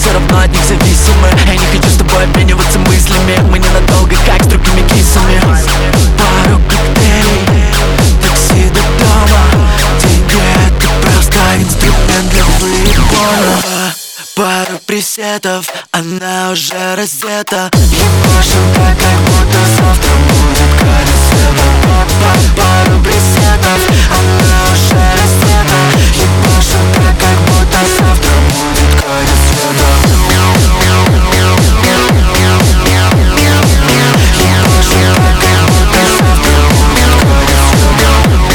все равно от них зависимы. Я не хочу с тобой обмениваться мыслями, мы ненадолго, как с другими кисами. Пару коктейлей, такси до дома. Деньги — это просто инструмент для выебона. Пару присетов, она уже раздета. Ебашим так, как будто завтра будет конец света. Пару присетов, она уже раздета. Ебашим так, как будто завтра будет конец света. Ебашим так, как будто завтра будет конец света.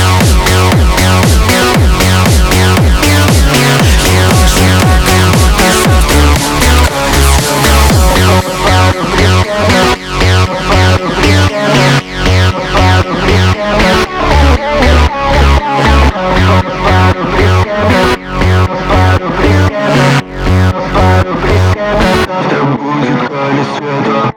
Ебашим так, как будто завтра будет конец света. Пару присетов, пару присетов, пару присетов, пару присетов, пару присетов, завтра будет конец света.